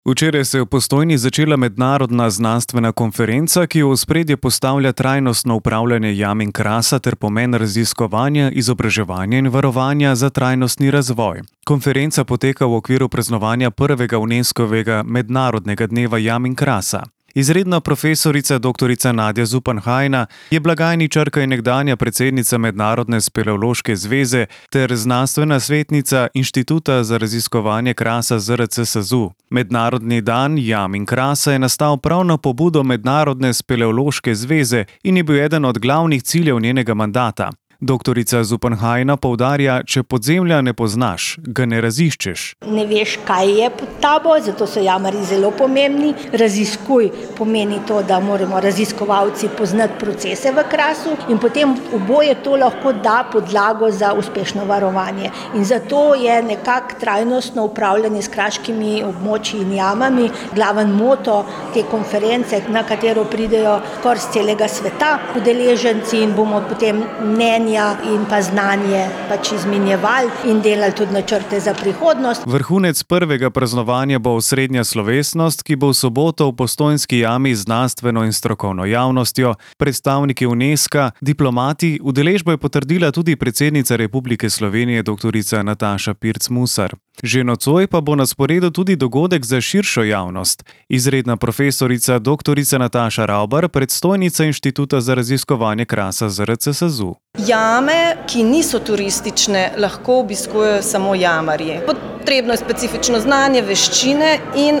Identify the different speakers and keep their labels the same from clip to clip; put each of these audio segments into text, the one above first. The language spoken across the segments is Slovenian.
Speaker 1: Včeraj se je v Postojni začela mednarodna znanstvena konferenca, ki v ospredje postavlja trajnostno upravljanje jam in krasa ter pomen raziskovanja, izobraževanja in varovanja za trajnostni razvoj. Konferenca poteka v okviru praznovanja prvega Unescovega mednarodnega dneva jam in krasa. Izredna profesorica dr. Nadja Zupanhajna je blagajničarka in nekdanja predsednica Mednarodne speleološke zveze ter znanstvena svetnica Inštituta za raziskovanje krasa ZRC SAZU. Mednarodni dan jam in krasa je nastal prav na pobudo Mednarodne speleološke zveze in je bil eden od glavnih ciljev njenega mandata. Doktorica Zupanhajna poudarja, če podzemlja ne poznaš, ga ne raziščeš.
Speaker 2: Ne veš, kaj je pod tabo, zato so jamarji zelo pomembni. Raziskuj pomeni to, da moramo raziskovalci poznati procese v krasu in potem oboje to lahko da podlago za uspešno varovanje. In zato je nekako trajnostno upravljanje s kraškimi območji in jamami glaven moto te konference, na katero pridejo skoraj z celega sveta udeleženci in bomo potem mnenje in pa znanje izmenjevali in delali tudi načrte za prihodnost.
Speaker 1: Vrhunec prvega praznovanja bo osrednja slovesnost, ki bo v soboto v Postojnski jami z znanstveno in strokovno javnostjo, predstavniki Unesca, diplomati, udeležbo je potrdila tudi predsednica Republike Slovenije dr. Nataša Pirc Musar. Že nocoj pa bo na sporedu tudi dogodek za širšo javnost. Izredna profesorica dr. Nataša Ravbar, predstojnica Inštituta za raziskovanje krasa ZRC SAZU.
Speaker 3: Jame, ki niso turistične, lahko obiskujejo samo jamarji. Potrebno je specifično znanje, veščine in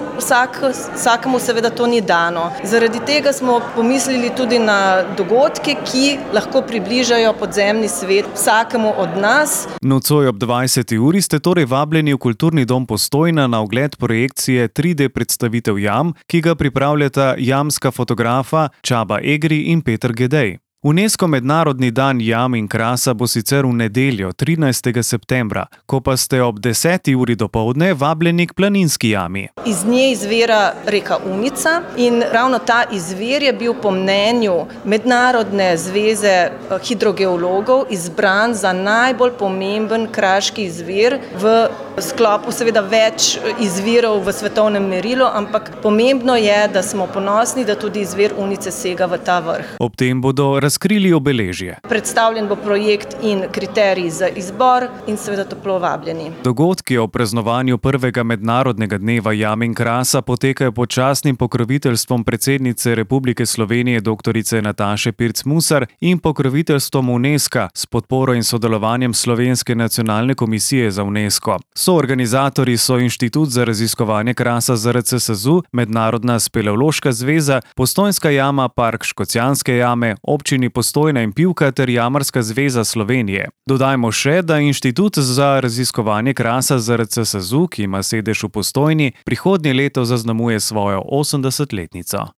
Speaker 3: vsakemu seveda to ni dano. Zaradi tega smo pomislili tudi na dogodke, ki lahko približajo podzemni svet vsakemu od nas.
Speaker 1: Nocoj ob 20. uri ste torej vabljeni v Kulturni dom Postojna na ogled projekcije 3D predstavitev jam, ki ga pripravljata jamska fotografa Čaba Egri in Peter Gedej. Unesco mednarodni dan jam in krasa bo sicer v nedeljo, 13. septembra, ko pa ste ob 10. uri dopoldne vabljeni k Planinski jami.
Speaker 3: Iz nje izvira reka Unica in ravno ta izvir je bil po mnenju Mednarodne zveze hidrogeologov izbran za najbolj pomemben kraški izvir v sklopu seveda več izvirov v svetovnem merilu, ampak pomembno je, da smo ponosni, da tudi izvir Unice sega v ta vrh.
Speaker 1: Ob tem bodo razkrili obeležje.
Speaker 3: Predstavljen bo projekt in kriteriji za izbor in seveda toplo vabljeni.
Speaker 1: Dogodki o praznovanju prvega mednarodnega dneva jam in krasa potekajo pod častnim pokroviteljstvom predsednice Republike Slovenije dr. Nataše Pirc Musar in pokroviteljstvom Unesca s podporo in sodelovanjem Slovenske nacionalne komisije za Unesco. Soorganizatorji so Inštitut za raziskovanje krasa ZRC SAZU, Mednarodna speleološka zveza, Postojnska jama, Park Škocjanske jame, občini Postojna in Pivka ter Jamarska zveza Slovenije. Dodajmo še, da Inštitut za raziskovanje krasa ZRC SAZU, ki ima sedež v Postojni, prihodnje leto zaznamuje svojo 80-letnico.